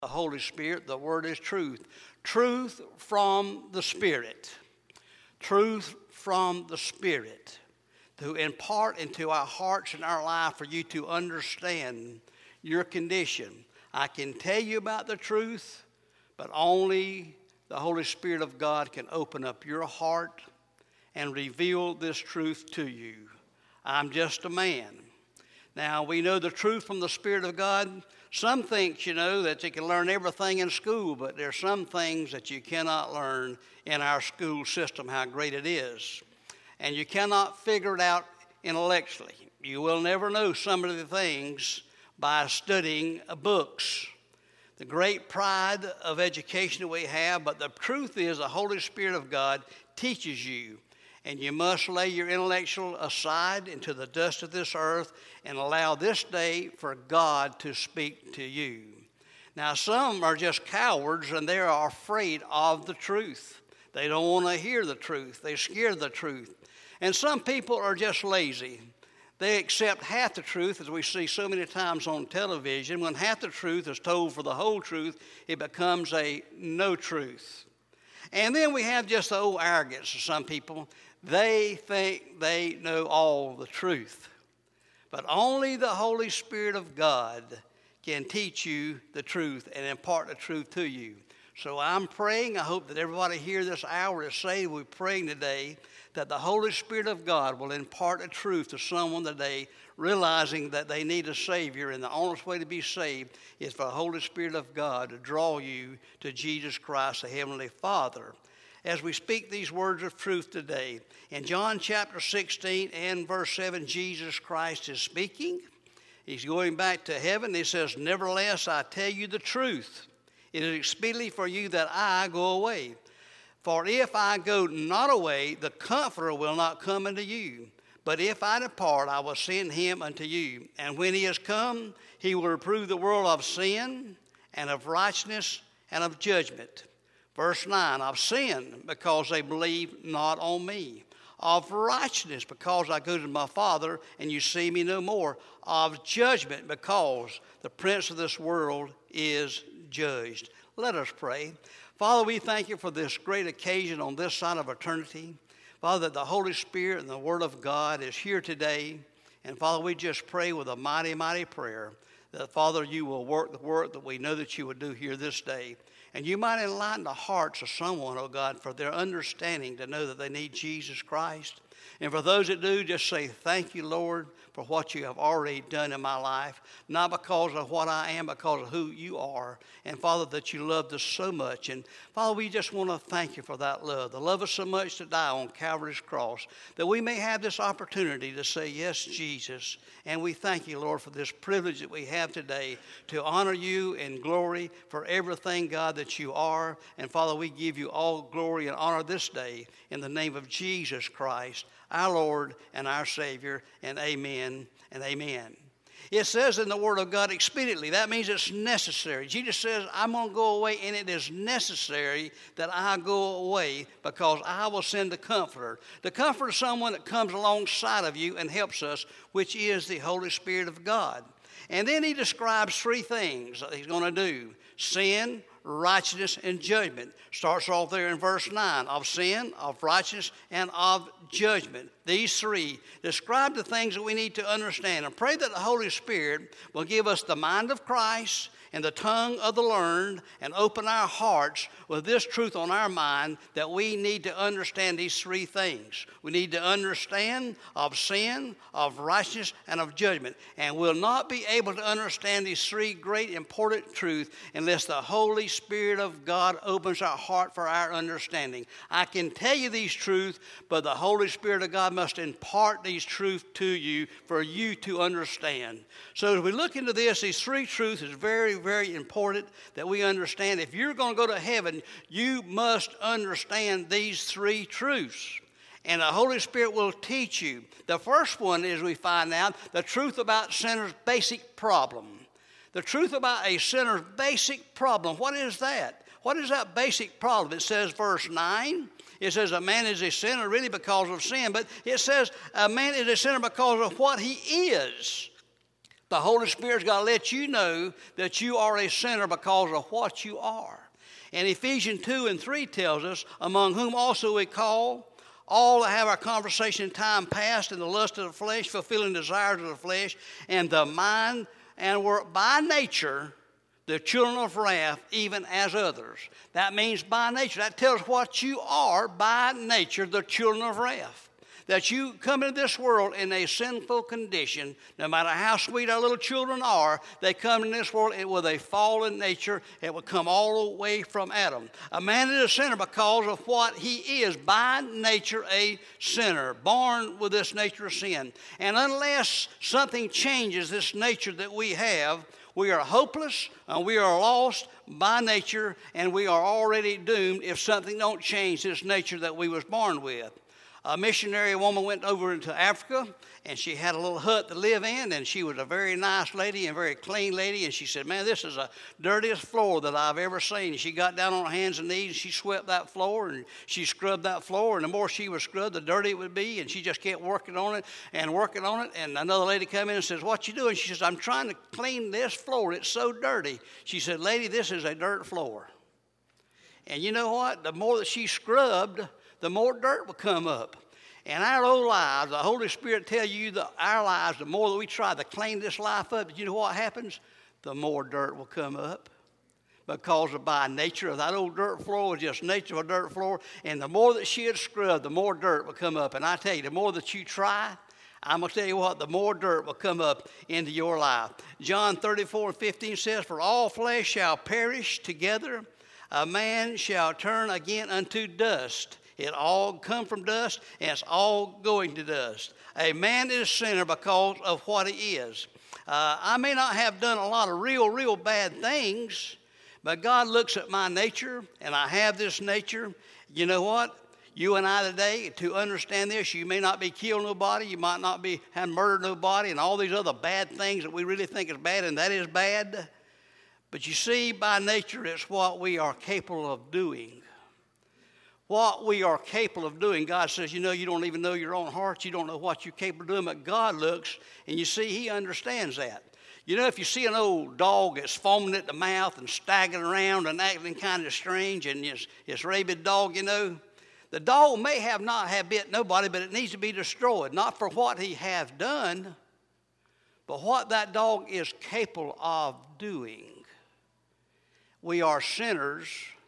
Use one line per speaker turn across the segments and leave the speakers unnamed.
The Holy Spirit, the Word is truth. Truth from the Spirit. Truth from the Spirit to impart into our hearts and our life for you to understand your condition. I can tell you about the truth, but only the Holy Spirit of God can open up your heart and reveal this truth to you. I'm just a man. Now, we know the truth from the Spirit of God. Some think, that you can learn everything in school, but there are some things that you cannot learn in our school system, how great it is. And you cannot figure it out intellectually. You will never know some of the things by studying books. The great pride of education that we have, but the truth is the Holy Spirit of God teaches you. And you must lay your intellectual aside into the dust of this earth and allow this day for God to speak to you. Now, some are just cowards and they are afraid of the truth. They don't want to hear the truth. They're scared of the truth. And some people are just lazy. They accept half the truth, as we see so many times on television. When half the truth is told for the whole truth, it becomes a no truth. And then we have just the old arrogance of some people. They think they know all the truth. But only the Holy Spirit of God can teach you the truth and impart the truth to you. So I'm praying, I hope that everybody here this hour is saved. We're praying today that the Holy Spirit of God will impart the truth to someone today, realizing that they need a Savior, and the only way to be saved is for the Holy Spirit of God to draw you to Jesus Christ, the Heavenly Father. As we speak these words of truth today, in John chapter 16 and verse 7, Jesus Christ is speaking. He's going back to heaven. He says, "Nevertheless, I tell you the truth. It is expedient for you that I go away. For if I go not away, the Comforter will not come unto you. But if I depart, I will send him unto you. And when he is come, he will reprove the world of sin and of righteousness and of judgment." Verse 9, "Of sin, because they believe not on me. Of righteousness, because I go to my Father, and you see me no more. Of judgment, because the prince of this world is judged." Let us pray. Father, we thank you for this great occasion on this side of eternity. Father, that the Holy Spirit and the Word of God is here today. And Father, we just pray with a mighty, mighty prayer that, Father, you will work the work that we know that you would do here this day. And you might enlighten the hearts of someone, oh God, for their understanding to know that they need Jesus Christ. And for those that do, just say, "Thank you, Lord, for what you have already done in my life, not because of what I am, but because of who you are. And, Father, that you loved us so much." And, Father, we just want to thank you for that love, the love us so much to die on Calvary's cross, that we may have this opportunity to say, "Yes, Jesus." And we thank you, Lord, for this privilege that we have today to honor you in glory for everything, God, that you are. And, Father, we give you all glory and honor this day in the name of Jesus Christ, our Lord and our Savior, and amen and amen. It says in the Word of God expediently. That means it's necessary. Jesus says, "I'm going to go away, and it is necessary that I go away because I will send the Comforter." The Comforter is someone that comes alongside of you and helps us, which is the Holy Spirit of God. And then he describes three things that he's going to do: sin, righteousness, and judgment. Starts off there in verse 9. Of sin, of righteousness, and of judgment. These three describe the things that we need to understand. And pray that the Holy Spirit will give us the mind of Christ and the tongue of the learned, and open our hearts with this truth on our mind, that we need to understand these three things. We need to understand of sin, of righteousness, and of judgment. And we'll not be able to understand these three great important truths unless the Holy Spirit of God opens our heart for our understanding. I can tell you these truths, but the Holy Spirit of God must impart these truths to you for you to understand. So as we look into this, these three truths is very, very important that we understand. If you're going to go to heaven, you must understand these three truths. And the Holy Spirit will teach you. The first one is, we find out the truth about sinner's basic problem. The truth about a sinner's basic problem. What is that? What is that basic problem? It says, verse 9, it says a man is a sinner really because of sin, but it says a man is a sinner because of what he is. The Holy Spirit's got to let you know that you are a sinner because of what you are. And Ephesians 2:3 tells us, among whom also we call all that have our conversation in time past in the lust of the flesh, fulfilling desires of the flesh, and the mind, and were by nature the children of wrath, even as others. That means by nature. That tells what you are by nature, the children of wrath. That you come into this world in a sinful condition, no matter how sweet our little children are, they come in this world with a fallen nature. It will come all the way from Adam. A man is a sinner because of what he is, by nature a sinner, born with this nature of sin. And unless something changes this nature that we have, we are hopeless, and we are lost by nature, and we are already doomed if something don't change this nature that we was born with. A missionary woman went over into Africa, and she had a little hut to live in, and she was a very nice lady and very clean lady, and she said, man, this is the dirtiest floor that I've ever seen. And she got down on her hands and knees, and she swept that floor, and she scrubbed that floor, and the more she would scrub, the dirtier it would be, and she just kept working on it, and another lady come in and says, what you doing? She says, I'm trying to clean this floor. It's so dirty. She said, lady, this is a dirt floor. And you know what? The more that she scrubbed, the more dirt will come up. And our old lives, the Holy Spirit tell you that our lives, the more that we try to clean this life up, you know what happens? The more dirt will come up. Because of by nature of that old dirt floor was just nature of a dirt floor. And the more that she had scrubbed, the more dirt will come up. And I tell you, the more that you try, I'm going to tell you what, the more dirt will come up into your life. John 34:15 says, for all flesh shall perish together. A man shall turn again unto dust. It all come from dust, and it's all going to dust. A man is a sinner because of what he is. I may not have done a lot of real bad things, but God looks at my nature, and I have this nature. You know what? You and I today, to understand this, you may not be killed nobody, you might not be have murdered nobody, and all these other bad things that we really think is bad, and that is bad. But you see, by nature, it's what we are capable of doing. What we are capable of doing. God says, you know, you don't even know your own heart. You don't know what you're capable of doing. But God looks, and you see, he understands that. You know, if you see an old dog that's foaming at the mouth and staggering around and acting kind of strange, and it's rabid dog, you know, the dog may not have bit nobody, but it needs to be destroyed. Not for what he has done, but what that dog is capable of doing. We are sinners.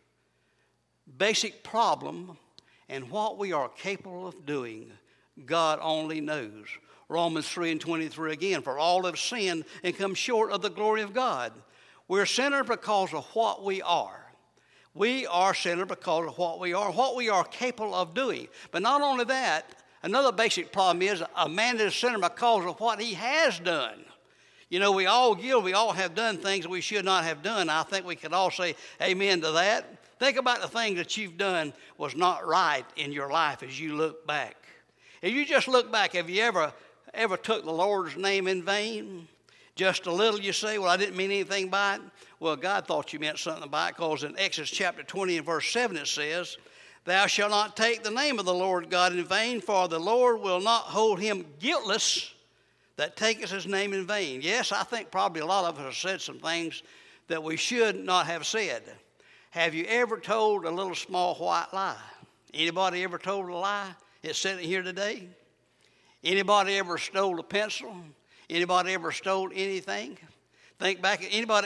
Basic problem, and what we are capable of doing, God only knows. Romans 3:23 again, for all have sinned and come short of the glory of God. We're sinners because of what we are. We are sinners because of what we are capable of doing. But not only that, another basic problem is a man is a sinner because of what he has done. You know, we all have done things that we should not have done. I think we could all say amen to that. Think about the thing that you've done was not right in your life as you look back. If you just look back, have you ever took the Lord's name in vain? Just a little, you say, well, I didn't mean anything by it. Well, God thought you meant something by it, because in Exodus chapter 20 and verse 7 it says, thou shalt not take the name of the Lord God in vain, for the Lord will not hold him guiltless that taketh his name in vain. Yes, I think probably a lot of us have said some things that we should not have said. Have you ever told a little small white lie? Anybody ever told a lie? It's sitting here today. Anybody ever stole a pencil? Anybody ever stole anything? Think back. Has anybody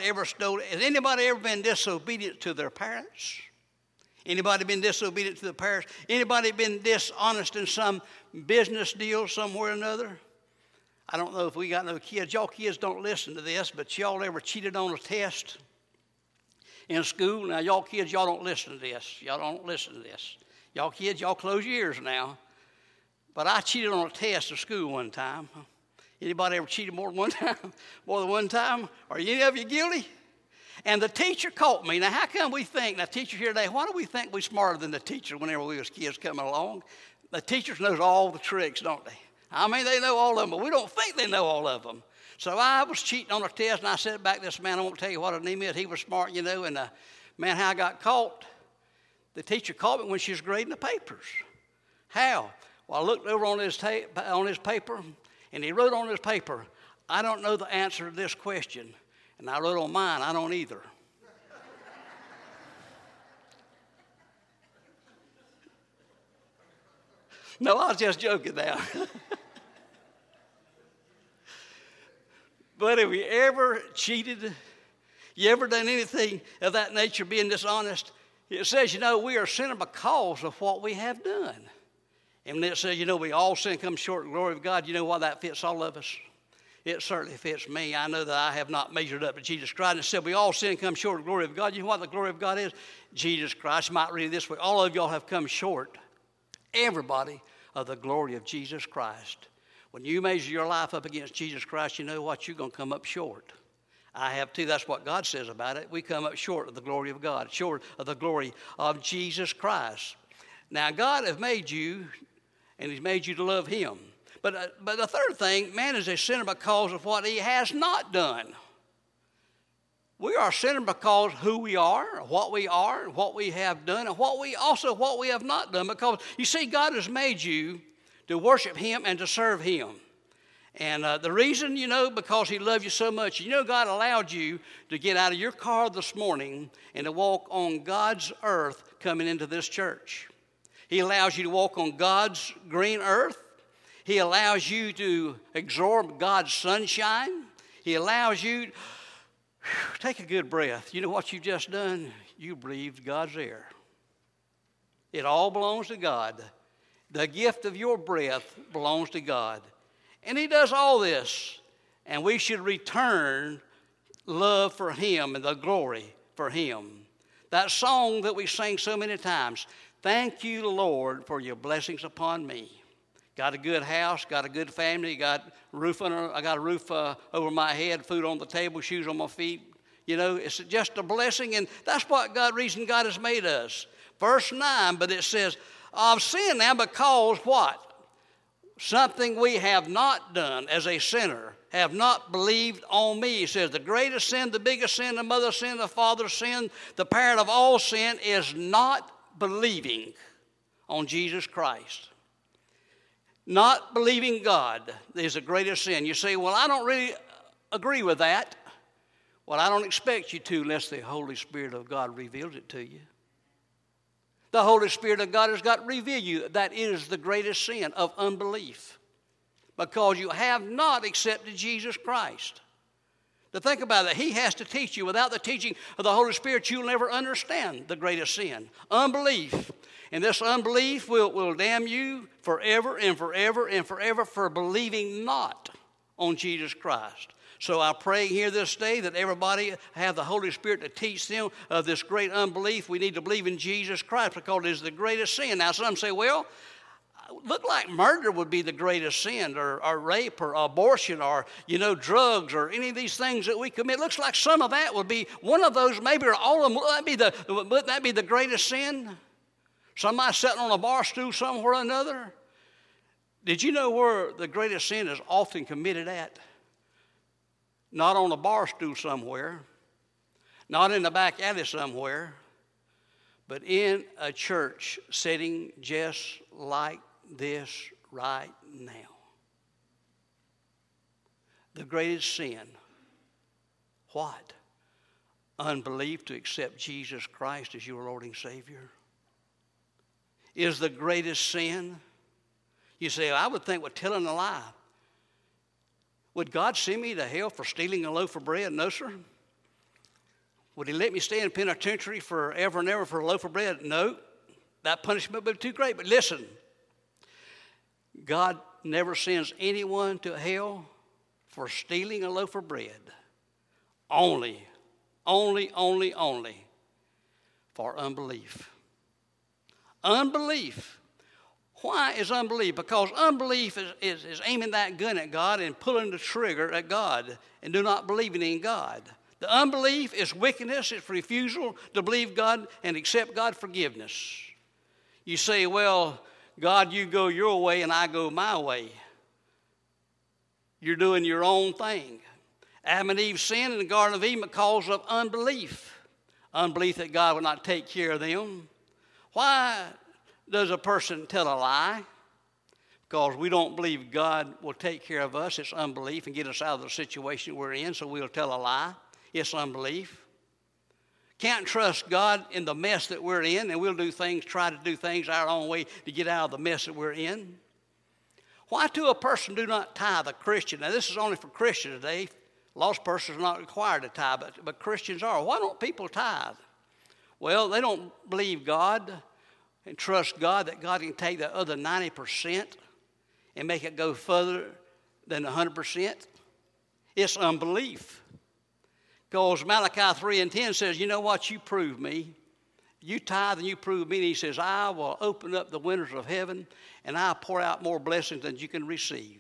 ever been disobedient to their parents? Anybody been disobedient to their parents? Anybody been dishonest in some business deal somewhere or another? I don't know if we got no kids. Y'all kids don't listen to this, but y'all ever cheated on a test in school? Now, y'all kids, y'all don't listen to this. Y'all don't listen to this. Y'all kids, y'all close your ears now. But I cheated on a test in school one time. Anybody ever cheated more than one time? More than one time? Are any of you guilty? And the teacher caught me. Now, how come we think, now teachers here today, why do we think we're smarter than the teacher whenever we was kids coming along? The teachers knows all the tricks, don't they? I mean, they know all of them, but we don't think they know all of them. So I was cheating on a test, and I said back to this man, I won't tell you what his name is. He was smart, you know, and man, how I got caught. The teacher caught me when she was grading the papers. How? Well, I looked over on his paper, and he wrote on his paper, I don't know the answer to this question. And I wrote on mine, I don't either. No, I was just joking now. But have you ever cheated? You ever done anything of that nature, being dishonest? It says, we are sinners because of what we have done. And then it says, we all sin, come short of the glory of God. You know why that fits all of us? It certainly fits me. I know that I have not measured up to Jesus Christ. And it said, we all sin, come short of the glory of God. You know what the glory of God is? Jesus Christ. You might read it this way. All of y'all have come short, everybody, of the glory of Jesus Christ. When you measure your life up against Jesus Christ, you know what? You're going to come up short. I have too. That's what God says about it. We come up short of the glory of God, short of the glory of Jesus Christ. Now, God has made you, and He's made you to love Him. But the third thing, man is a sinner because of what he has not done. We are a sinner because who we are, what we have done, and what we have not done. Because, you see, God has made you to worship Him and to serve Him. And the reason, because He loved you so much, God allowed you to get out of your car this morning and to walk on God's earth coming into this church. He allows you to walk on God's green earth. He allows you to absorb God's sunshine. He allows you, take a good breath. You know what you've just done? You breathed God's air. It all belongs to God. The gift of your breath belongs to God. And He does all this, and we should return love for Him and the glory for Him. That song that we sing so many times, thank you, Lord, for your blessings upon me. Got a good house, got a good family, I got a roof over my head, food on the table, shoes on my feet. It's just a blessing, and that's what reason God has made us. Verse 9, but it says, of sin now because what? Something we have not done as a sinner, have not believed on me. It says the greatest sin, the biggest sin, the mother's sin, the father's sin, the parent of all sin is not believing on Jesus Christ. Not believing God is the greatest sin. You say, well, I don't really agree with that. Well, I don't expect you to unless the Holy Spirit of God reveals it to you. The Holy Spirit of God has got to reveal you that is the greatest sin of unbelief because you have not accepted Jesus Christ. To think about it, He has to teach you. Without the teaching of the Holy Spirit, you'll never understand the greatest sin, unbelief. And this unbelief will damn you forever and forever and forever for believing not on Jesus Christ. So I pray here this day that everybody have the Holy Spirit to teach them of this great unbelief. We need to believe in Jesus Christ because it is the greatest sin. Now some say, well, look like murder would be the greatest sin, or rape, or abortion, or, drugs, or any of these things that we commit. Looks like some of that would be one of those, maybe, or all of them. Wouldn't that be the greatest sin? Somebody sitting on a bar stool somewhere or another. Did you know where the greatest sin is often committed at? Not on a bar stool somewhere, not in the back alley somewhere, but in a church sitting just like this right now. The greatest sin, what? Unbelief to accept Jesus Christ as your Lord and Savior is the greatest sin. You say, I would think with telling a lie. Would God send me to hell for stealing a loaf of bread? No, sir. Would He let me stay in penitentiary forever and ever for a loaf of bread? No. That punishment would be too great. But listen, God never sends anyone to hell for stealing a loaf of bread. Only for unbelief. Unbelief. Why is unbelief? Because unbelief is aiming that gun at God and pulling the trigger at God and do not believing in God. The unbelief is wickedness. It's refusal to believe God and accept God's forgiveness. You say, well, God, you go your way and I go my way. You're doing your own thing. Adam and Eve sinned in the Garden of Eden because of unbelief. Unbelief that God would not take care of them. Why does a person tell a lie? because we don't believe God will take care of us. It's unbelief and get us out of the situation we're in, so we'll tell a lie. It's unbelief. Can't trust God in the mess that we're in, and we'll try to do things our own way to get out of the mess that we're in. Why do a person do not tithe, a Christian? Now, this is only for Christians today. Lost persons are not required to tithe, but Christians are. Why don't people tithe? Well, they don't believe God and trust God that God can take the other 90% and make it go further than 100%. It's unbelief. Because Malachi 3:10 says, you know what, you prove me. You tithe and you prove me. And he says, I will open up the windows of heaven and I'll pour out more blessings than you can receive.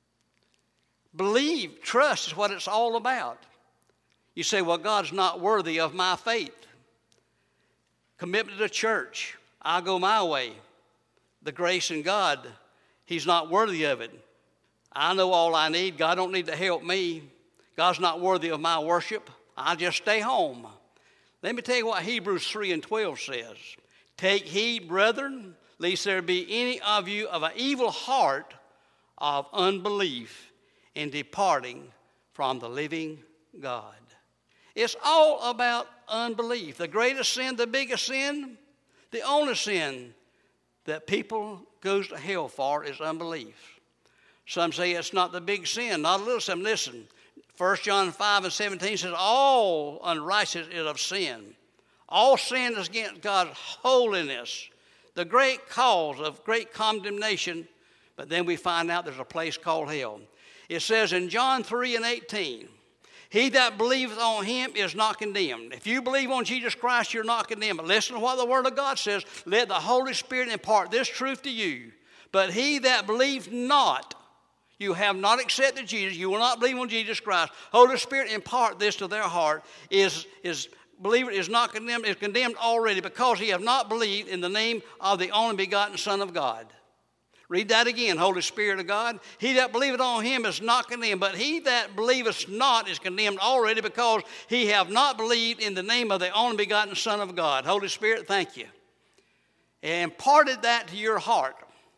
Believe, trust is what it's all about. You say, well, God's not worthy of my faith. Commitment to the church, I'll go my way. The grace in God, he's not worthy of it. I know all I need. God don't need to help me. God's not worthy of my worship. I'll just stay home. Let me tell you what Hebrews 3:12 says. Take heed, brethren, lest there be any of you of an evil heart of unbelief in departing from the living God. It's all about unbelief. The greatest sin, the biggest sin, the only sin that people goes to hell for is unbelief. Some say it's not the big sin, not a little sin. Listen, 1 John 5:17 says, all unrighteousness is of sin. All sin is against God's holiness, the great cause of great condemnation. But then we find out there's a place called hell. It says in John 3:18, he that believeth on him is not condemned. If you believe on Jesus Christ, you're not condemned. But listen to what the Word of God says. Let the Holy Spirit impart this truth to you. But he that believes not, you have not accepted Jesus, you will not believe on Jesus Christ, Holy Spirit impart this to their heart, is believer is not condemned, is condemned already because he have not believed in the name of the only begotten Son of God. Read that again, Holy Spirit of God. He that believeth on him is not condemned, but he that believeth not is condemned already because he have not believed in the name of the only begotten Son of God. Holy Spirit, thank you. And imparted that to your heart.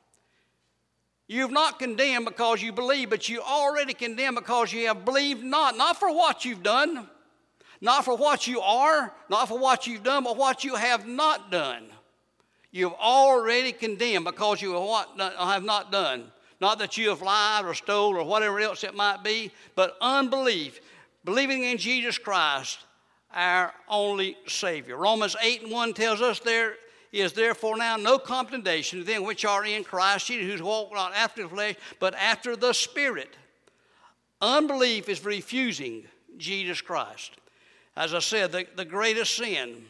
You've not condemned because you believe, but you already condemned because you have believed not for what you've done, not for what you are, not for what you've done, but what you have not done. You've already condemned because you have not done. Not that you have lied or stole or whatever else it might be, but unbelief, believing in Jesus Christ, our only Savior. Romans 8:1 tells us there is therefore now no condemnation to them which are in Christ Jesus, who walk not after the flesh, but after the Spirit. Unbelief is refusing Jesus Christ. As I said, the greatest sin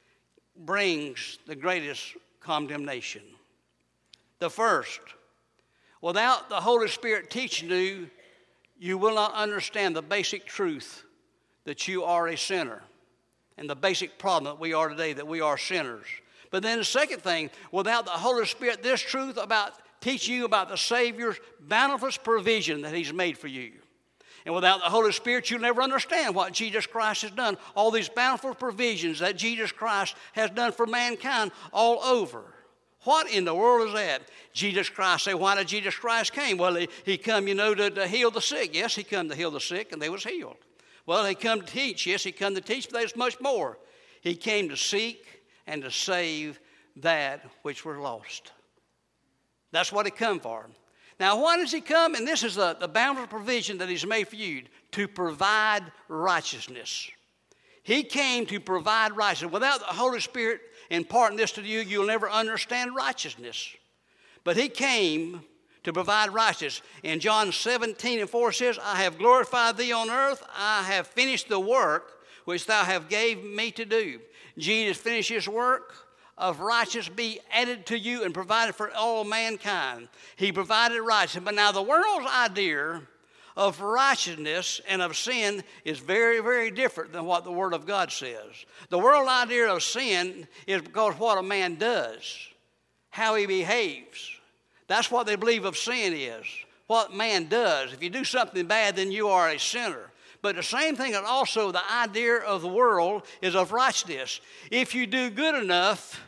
brings the greatest condemnation. The first, without the Holy Spirit teaching you, you will not understand the basic truth that you are a sinner and the basic problem that we are today, that we are sinners. But then the second thing, without the Holy Spirit, this truth about teaching you about the Savior's bountiful provision that he's made for you. And without the Holy Spirit, you'll never understand what Jesus Christ has done. All these bountiful provisions that Jesus Christ has done for mankind all over. What in the world is that? Jesus Christ, say, why did Jesus Christ came? Well, he come, to heal the sick. Yes, he come to heal the sick, and they was healed. Well, he come to teach. Yes, he come to teach, but there's much more. He came to seek and to save that which were lost. That's what he come for. Now, why does he come? And this is the bountiful provision that he's made for you, to provide righteousness. He came to provide righteousness. Without the Holy Spirit imparting this to you, you'll never understand righteousness. But he came to provide righteousness. In John 17:4 says, I have glorified thee on earth. I have finished the work which thou have gave me to do. Jesus finished his work of righteousness be added to you and provided for all mankind. He provided righteousness. But now the world's idea of righteousness and of sin is very, very different than what the Word of God says. The world idea of sin is because what a man does, how he behaves. That's what they believe of sin is, what man does. If you do something bad, then you are a sinner. But the same thing, and also the idea of the world is of righteousness. If you do good enough,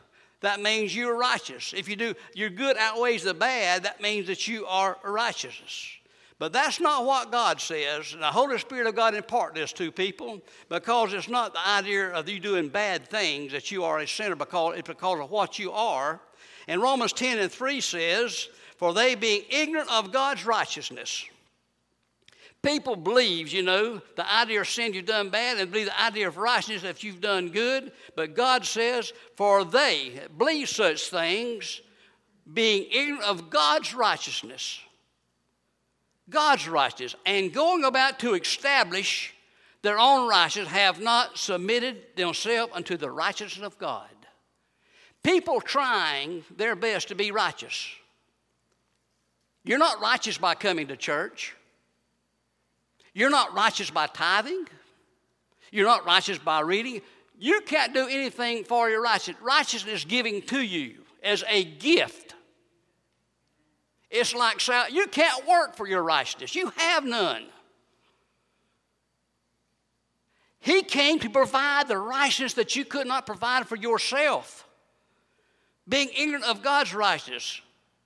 that means you're righteous. If you do, your good outweighs the bad, that means that you are righteous. But that's not what God says. And the Holy Spirit of God impart this to people, because it's not the idea of you doing bad things that you are a sinner, because it's because of what you are. And Romans 10:3 says, for they being ignorant of God's righteousness. People believe, the idea of sin you've done bad, and believe the idea of righteousness if you've done good. But God says, for they believe such things, being ignorant of God's righteousness. God's righteousness, and going about to establish their own righteousness, have not submitted themselves unto the righteousness of God. People trying their best to be righteous. You're not righteous by coming to church. You're not righteous by tithing. You're not righteous by reading. You can't do anything for your righteousness. Righteousness is given to you as a gift. It's like you can't work for your righteousness. You have none. He came to provide the righteousness that you could not provide for yourself. Being ignorant of God's righteousness.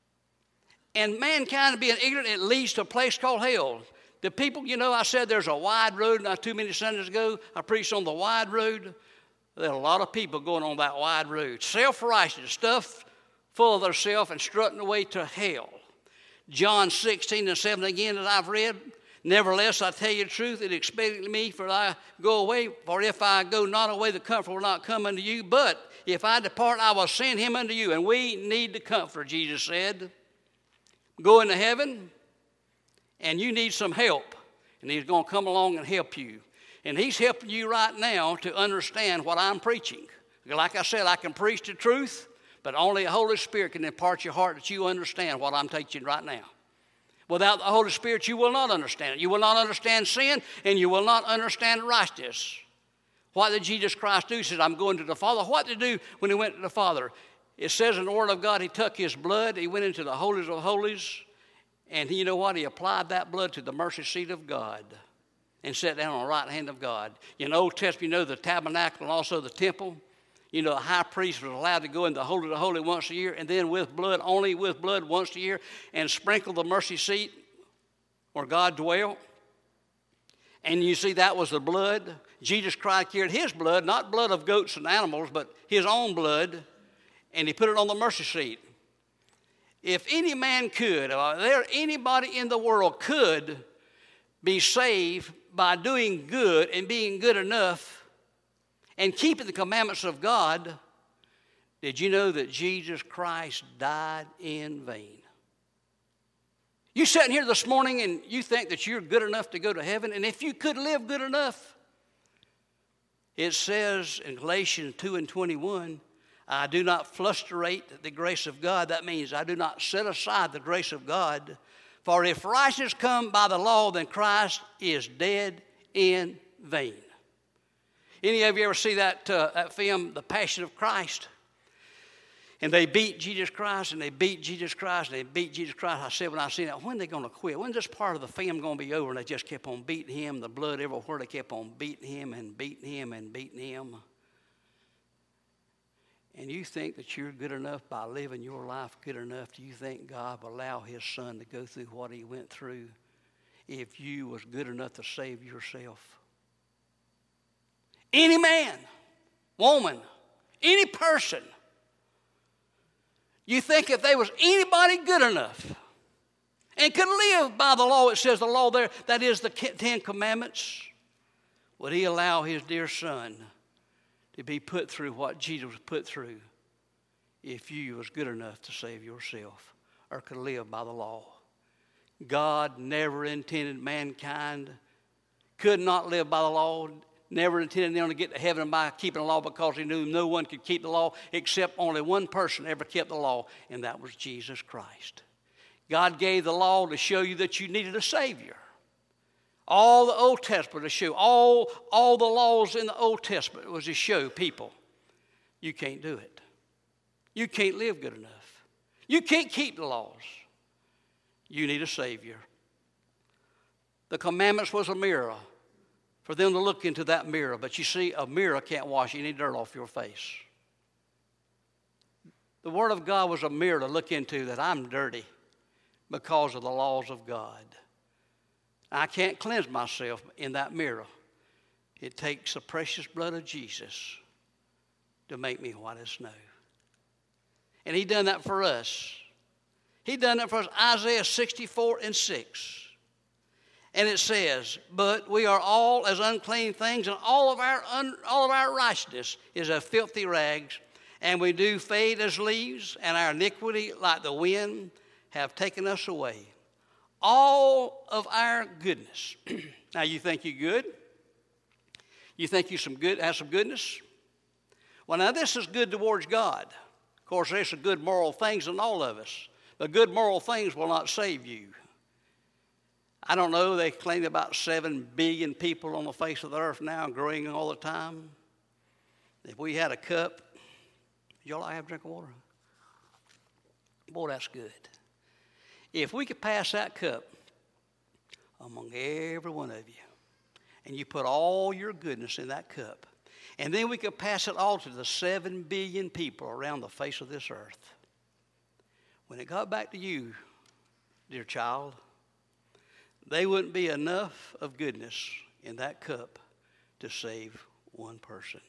And mankind being ignorant, it leads to a place called hell. The people, I said there's a wide road not too many Sundays ago. I preached on the wide road. There are a lot of people going on that wide road. Self-righteous, stuff full of themselves and strutting away to hell. John 16:7 again that I've read. Nevertheless, I tell you the truth, it expected me, for I go away. For if I go not away, the Comforter will not come unto you. But if I depart, I will send him unto you. And we need the Comforter, Jesus said. Go into heaven, and you need some help. And he's going to come along and help you. And he's helping you right now to understand what I'm preaching. Like I said, I can preach the truth, but only the Holy Spirit can impart your heart that you understand what I'm teaching right now. Without the Holy Spirit, you will not understand it. You will not understand sin, and you will not understand righteousness. What did Jesus Christ do? He said, I'm going to the Father. What did he do when he went to the Father? It says in the Word of God, he took his blood, he went into the holies of holies, and you know what? He applied that blood to the mercy seat of God and sat down on the right hand of God. In the Old Testament, the tabernacle and also the temple. The high priest was allowed to go into the Holy of the Holy once a year, and then only with blood once a year, and sprinkle the mercy seat where God dwelt. And you see, that was the blood. Jesus Christ carried his blood, not blood of goats and animals, but his own blood, and he put it on the mercy seat. If any man could, or anybody in the world could be saved by doing good and being good enough and keeping the commandments of God, did you know that Jesus Christ died in vain? You sitting here this morning and you think that you're good enough to go to heaven, and if you could live good enough, it says in Galatians 2:21, I do not frustrate the grace of God. That means I do not set aside the grace of God. For if righteousness come by the law, then Christ is dead in vain. Any of you ever see that film, The Passion of Christ? And they beat Jesus Christ, and they beat Jesus Christ, and they beat Jesus Christ. I said when I seen that, when are they going to quit? When's this part of the film going to be over? And they just kept on beating him, the blood everywhere. They kept on beating him and beating him and beating him. And you think that you're good enough by living your life good enough? Do you think God will allow his son to go through what he went through if you was good enough to save yourself? Any man, woman, any person, you think if there was anybody good enough and could live by the law, it says the law there, that is the 10 Commandments, would he allow his dear son to be put through what Jesus was put through if you was good enough to save yourself or could live by the law? God never intended mankind could not live by the law, never intended them to get to heaven by keeping the law, because he knew no one could keep the law except only one person ever kept the law, and that was Jesus Christ. God gave the law to show you that you needed a Savior. All the Old Testament to show, all the laws in the Old Testament was to show people, you can't do it. You can't live good enough. You can't keep the laws. You need a Savior. The commandments was a mirror for them to look into that mirror. But you see, a mirror can't wash any dirt off your face. The Word of God was a mirror to look into that I'm dirty because of the laws of God. I can't cleanse myself in that mirror. It takes the precious blood of Jesus to make me white as snow. And He done that for us. He done that for us. Isaiah 64:6. And it says, but we are all as unclean things, and all of our righteousness is as filthy rags, and we do fade as leaves, and our iniquity, like the wind, have taken us away. All of our goodness. Now, you think you're good? You think you have some goodness? Well, now, this is good towards God. Of course, there's some good moral things in all of us, but good moral things will not save you. I don't know, they claim about 7 billion people on the face of the earth now, growing all the time. If we had a cup, y'all have a drink of water? Boy, that's good. If we could pass that cup among every one of you, and you put all your goodness in that cup, and then we could pass it all to the 7 billion people around the face of this earth, when it got back to you, dear child, there wouldn't be enough of goodness in that cup to save one person.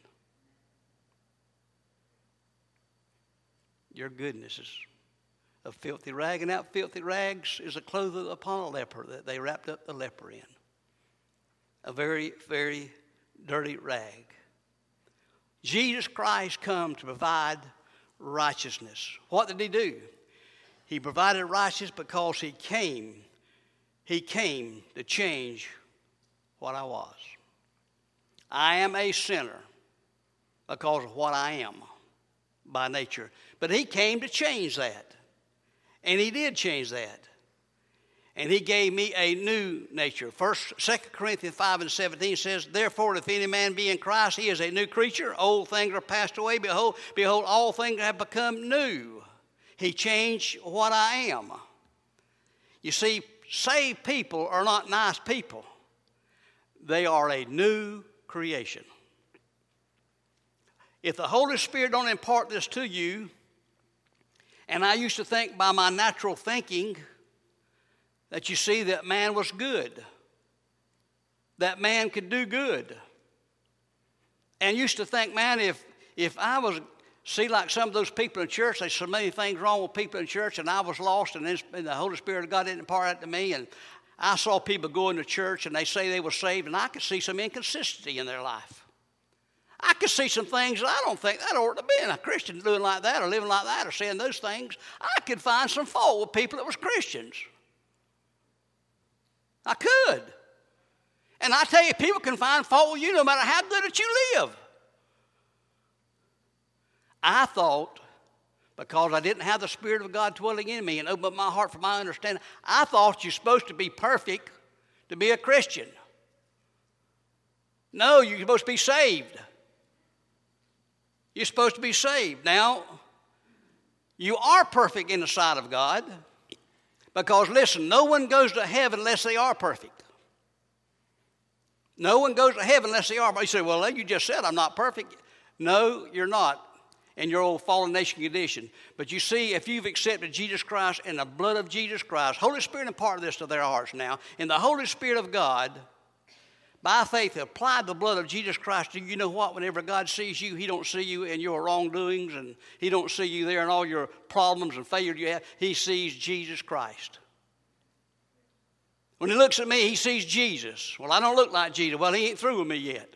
Your goodness is a filthy rag, and that filthy rags is a clothing upon a leper that they wrapped up the leper in. A very, very dirty rag. Jesus Christ come to provide righteousness. What did He do? He provided righteousness because He came to change what I was. I am a sinner because of what I am by nature. But He came to change that. And He did change that. And He gave me a new nature. 2 Corinthians 5:17 says, therefore, if any man be in Christ, he is a new creature. Old things are passed away. Behold, all things have become new. He changed what I am. You see, saved people are not nice people. They are a new creation. If the Holy Spirit don't impart this to you, and I used to think by my natural thinking that you see that man was good, that man could do good. And used to think, man, if I was, see like some of those people in church, there's so many things wrong with people in church, and I was lost, and the Holy Spirit of God didn't impart that to me, and I saw people go into church, and they say they were saved, and I could see some inconsistency in their life. I could see some things that I don't think that ought to be in a Christian doing like that or living like that or saying those things. I could find some fault with people that was Christians. I could. And I tell you, people can find fault with you no matter how good that you live. I thought, because I didn't have the Spirit of God dwelling in me and opened up my heart for my understanding, I thought you're supposed to be perfect to be a Christian. No, you're supposed to be saved. You're supposed to be saved. Now, you are perfect in the sight of God because, listen, no one goes to heaven unless they are perfect. No one goes to heaven unless they are. But you say, well, you just said I'm not perfect. No, you're not in your old fallen nation condition. But you see, if you've accepted Jesus Christ and the blood of Jesus Christ, Holy Spirit imparted this to their hearts now, and the Holy Spirit of God, by faith, applied the blood of Jesus Christ. Do you know what? Whenever God sees you, He don't see you in your wrongdoings, and He don't see you there in all your problems and failure you have. He sees Jesus Christ. When He looks at me, He sees Jesus. Well, I don't look like Jesus. Well, He ain't through with me yet.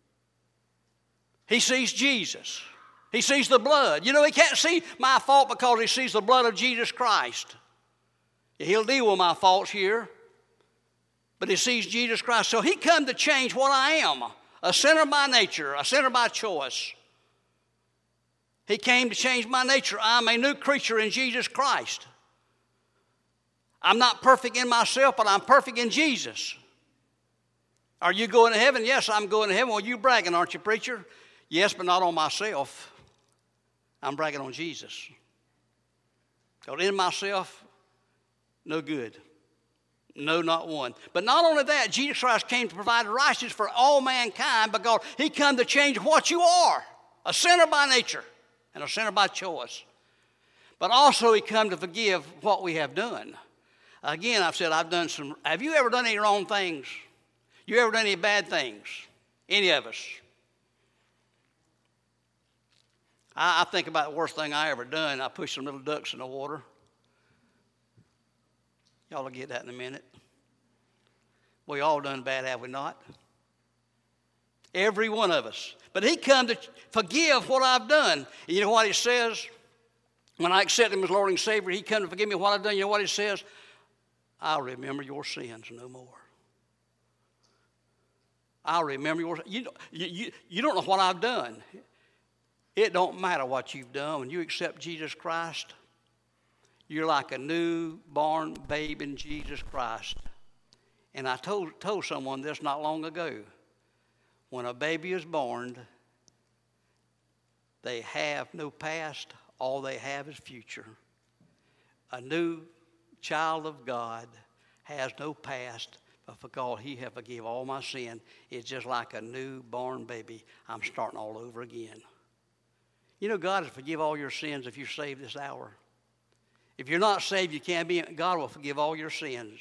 He sees Jesus. He sees the blood. You know, He can't see my fault because He sees the blood of Jesus Christ. He'll deal with my faults here. But He sees Jesus Christ. So He come to change what I am, a sinner by nature, a sinner by choice. He came to change my nature. I'm a new creature in Jesus Christ. I'm not perfect in myself, but I'm perfect in Jesus. Are you going to heaven? Yes, I'm going to heaven. Well, you bragging, aren't you, preacher? Yes, but not on myself. I'm bragging on Jesus. Because in myself, no good. No, not one. But not only that, Jesus Christ came to provide righteousness for all mankind because He come to change what you are, a sinner by nature and a sinner by choice. But also he come to forgive what we have done. Again, I've said I've done some. Have you ever done any wrong things? You ever done any bad things? Any of us? I think about the worst thing I ever done. I pushed some little ducks in the water. Y'all will get that in a minute. We all done bad, have we not? Every one of us. But he come to forgive what I've done. And you know what he says? When I accept him as Lord and Savior, he come to forgive me what I've done. You know what he says? I'll remember your sins no more. I'll remember your sins. You don't know what I've done. It don't matter what you've done. When you accept Jesus Christ, you're like a newborn babe in Jesus Christ. And I told someone this not long ago. When a baby is born, they have no past. All they have is future. A new child of God has no past, but because he has forgiven all my sin, it's just like a newborn baby. I'm starting all over again. You know, God will forgive all your sins if you're saved this hour. If you're not saved, you can't be. God will forgive all your sins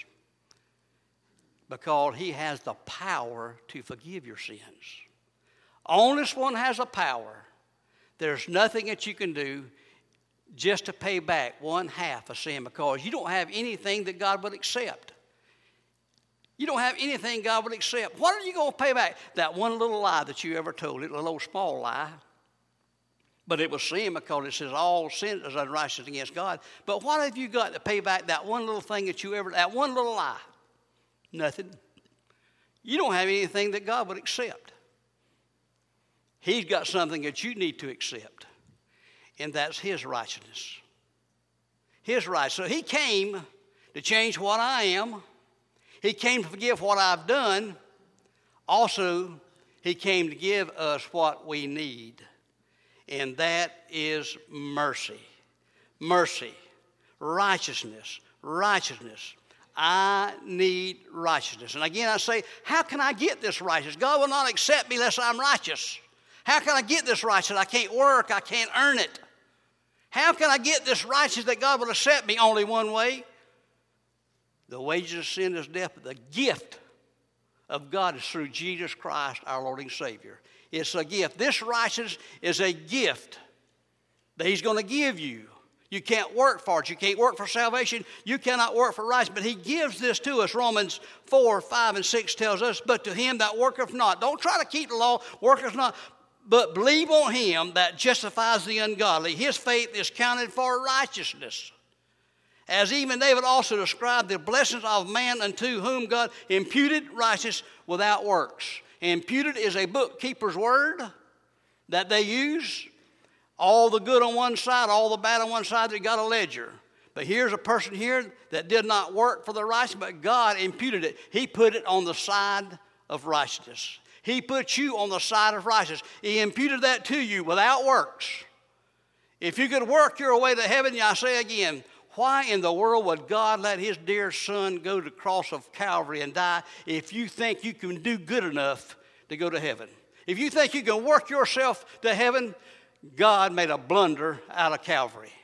because he has the power to forgive your sins. Only this one has the power. There's nothing that you can do just to pay back 1/2 of sin because you don't have anything that God would accept. You don't have anything God would accept. What are you going to pay back? That one little lie that you ever told, a little small lie. But it was sin because it says all sin is unrighteous against God. But what have you got to pay back that one little thing that one little lie? Nothing. You don't have anything that God would accept. He's got something that you need to accept, and that's his righteousness. His righteousness. So he came to change what I am. He came to forgive what I've done. Also, he came to give us what we need. And that is mercy. Mercy. Righteousness. Righteousness. I need righteousness. And again, I say, how can I get this righteousness? God will not accept me unless I'm righteous. How can I get this righteousness? I can't work. I can't earn it. How can I get this righteousness that God will accept me? Only one way. The wages of sin is death, but the gift of God is through Jesus Christ, our Lord and Savior. It's a gift. This righteousness is a gift that he's going to give you. You can't work for it. You can't work for salvation. You cannot work for righteousness. But he gives this to us. Romans 4, 5, and 6 tells us, but to him that worketh not. Don't try to keep the law, worketh not. But believe on him that justifies the ungodly. His faith is counted for righteousness. As even David also described the blessings of man unto whom God imputed righteousness without works. Imputed is a bookkeeper's word that they use. All the good on one side, all the bad on one side, they got a ledger. But here's a person here that did not work for the righteous, but God imputed it. He put it on the side of righteousness. He put you on the side of righteousness. He imputed that to you without works. If you could work your way to heaven, I say again, why in the world would God let his dear son go to the cross of Calvary and die if you think you can do good enough to go to heaven? If you think you can work yourself to heaven, God made a blunder out of Calvary.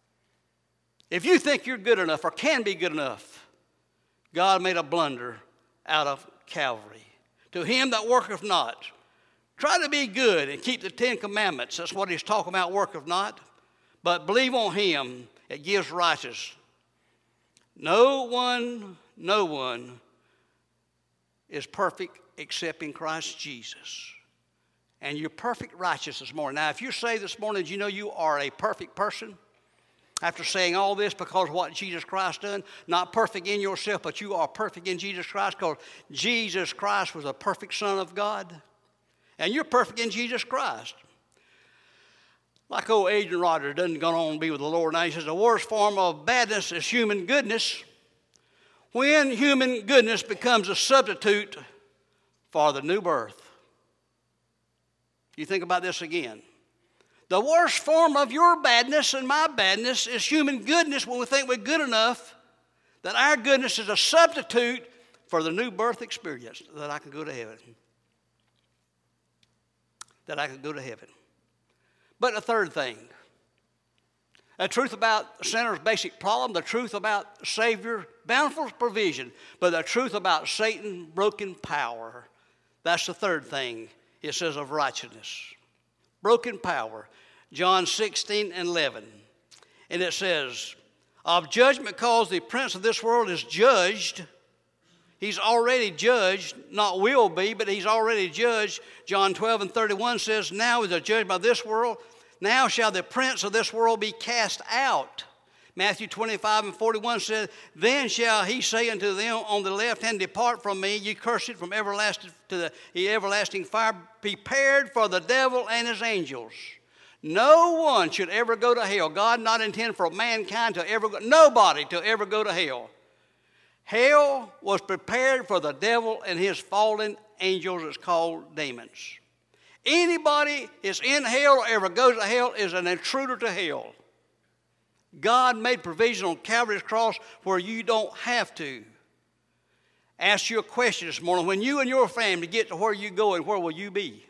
If you think you're good enough or can be good enough, God made a blunder out of Calvary. To him that worketh not, try to be good and keep the 10 commandments. That's what he's talking about, worketh not. But believe on him. It gives righteousness. No one is perfect except in Christ Jesus. And you're perfect righteous this morning. Now, if you're saved this morning, did you know you are a perfect person? After saying all this because of what Jesus Christ done, not perfect in yourself, but you are perfect in Jesus Christ because Jesus Christ was a perfect Son of God. And you're perfect in Jesus Christ. Like old Adrian Rogers doesn't go on to be with the Lord now. He says the worst form of badness is human goodness. When human goodness becomes a substitute for the new birth. You think about this again. The worst form of your badness and my badness is human goodness when we think we're good enough that our goodness is a substitute for the new birth experience that I can go to heaven. That I can go to heaven. But a third thing. The truth about the sinner's basic problem, the truth about Savior's bountiful provision, but the truth about Satan's broken power. That's the third thing it says of righteousness. Broken power. John 16:11. And it says, of judgment cause the prince of this world is judged. He's already judged, not will be, but he's already judged. John 12:31 says, now is the judgment of this world. Now shall the prince of this world be cast out. Matthew 25:41 says, then shall he say unto them on the left hand, depart from me, ye cursed, from everlasting to the everlasting fire, prepared for the devil and his angels. No one should ever go to hell. God not intend for mankind to ever go, nobody to ever go to hell. Hell was prepared for the devil and his fallen angels. It's called demons. Anybody is in hell or ever goes to hell is an intruder to hell. God made provision on Calvary's cross where you don't have to. Ask you a question this morning. When you and your family get to where you go, and where will you be?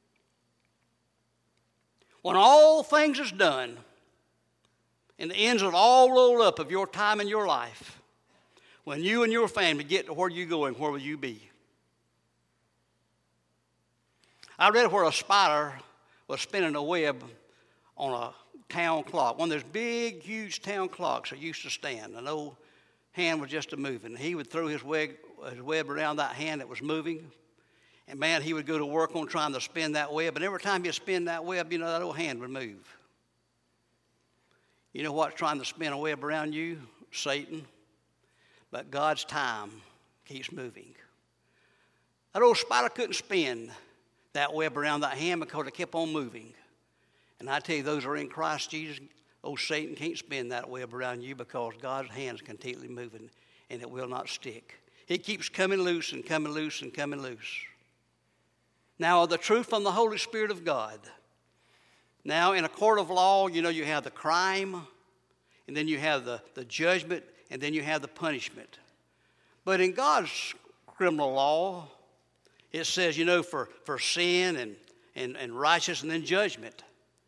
When all things is done and the ends are all rolled up of your time in your life, when you and your family get to where you go, and where will you be? I read where a spider was spinning a web on a town clock, one of those big, huge town clocks that used to stand. An old hand was just a moving. He would throw his web around that hand that was moving. And man, he would go to work on trying to spin that web. And every time he'd spin that web, you know, that old hand would move. You know what's trying to spin a web around you? Satan. But God's time keeps moving. That old spider couldn't spin that web around that hand because it kept on moving. And I tell you, those who are in Christ Jesus, old Satan can't spin that web around you because God's hand is continually moving and it will not stick. It keeps coming loose and coming loose and coming loose. Now, the truth from the Holy Spirit of God. Now, in a court of law, you know, you have the crime, and then you have the judgment, and then you have the punishment. But in God's criminal law, it says, you know, for sin and righteousness and then judgment.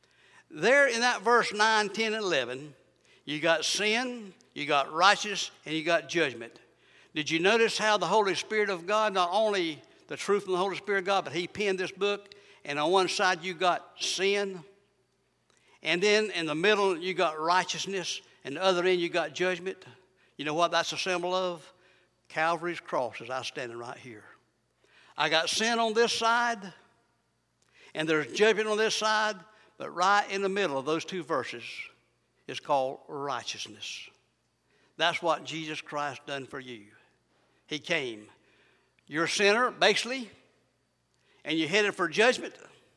There in that verse 9, 10, and 11, you got sin, you got righteousness, and you got judgment. Did you notice how the Holy Spirit of God, not only the truth from the Holy Spirit of God, but he penned this book, and on one side you got sin, and then in the middle you got righteousness, and the other end you got judgment. You know what that's a symbol of? Calvary's cross, as I'm standing right here. I got sin on this side, and there's judgment on this side, but right in the middle of those two verses is called righteousness. That's what Jesus Christ done for you. He came. You're a sinner, basically, and you're headed for judgment.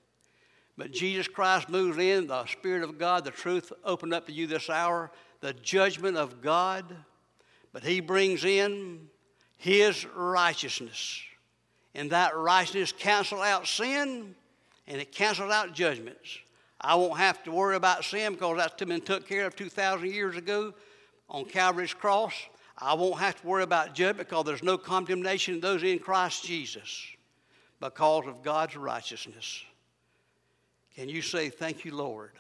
But Jesus Christ moves in, the Spirit of God, the truth opened up to you this hour, the judgment of God. But he brings in his righteousness. And that righteousness cancels out sin, and it cancels out judgments. I won't have to worry about sin because that's been took care of 2,000 years ago on Calvary's cross. I won't have to worry about judgment because there's no condemnation in those in Christ Jesus because of God's righteousness. Can you say, thank you, Lord?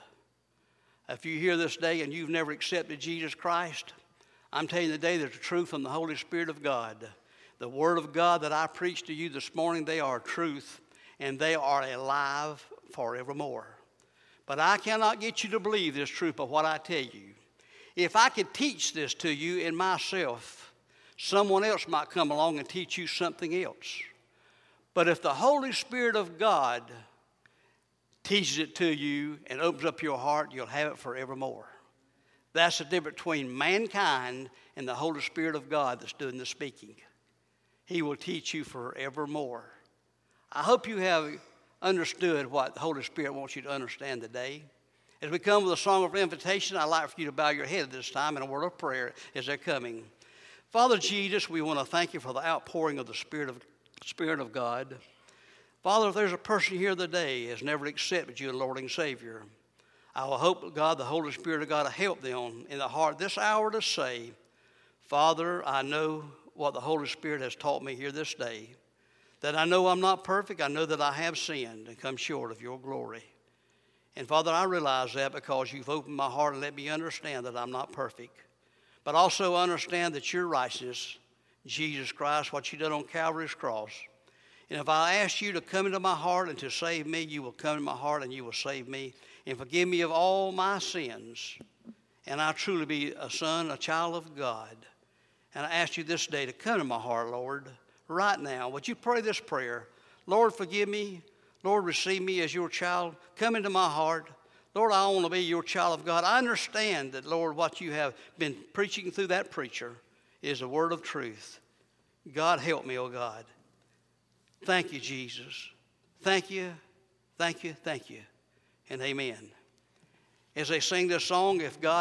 If you're here this day and you've never accepted Jesus Christ, I'm telling you today there's the truth from the Holy Spirit of God. The Word of God that I preached to you this morning, they are truth and they are alive forevermore. But I cannot get you to believe this truth by what I tell you. If I could teach this to you in myself, someone else might come along and teach you something else. But if the Holy Spirit of God teaches it to you and opens up your heart, you'll have it forevermore. That's the difference between mankind and the Holy Spirit of God that's doing the speaking. He will teach you forevermore. I hope you have understood what the Holy Spirit wants you to understand today. As we come with a song of invitation, I'd like for you to bow your head at this time in a word of prayer as they're coming. Father Jesus, we want to thank you for the outpouring of the Spirit of God. Father, if there's a person here today who has never accepted you as Lord and Savior, I will hope, God, the Holy Spirit of God will help them in the heart this hour to say, Father, I know what the Holy Spirit has taught me here this day, that I know I'm not perfect. I know that I have sinned and come short of your glory. And Father, I realize that because you've opened my heart and let me understand that I'm not perfect. But also understand that your righteousness, Jesus Christ, what you did on Calvary's cross. And if I ask you to come into my heart and to save me, you will come into my heart and you will save me. And forgive me of all my sins. And I'll truly be a son, a child of God. And I ask you this day to come to my heart, Lord, right now. Would you pray this prayer? Lord, forgive me. Lord, receive me as your child. Come into my heart. Lord, I want to be your child of God. I understand that, Lord, what you have been preaching through that preacher is a word of truth. God, help me, oh God. Thank you, Jesus. Thank you, thank you, thank you, and amen. As they sing this song, if God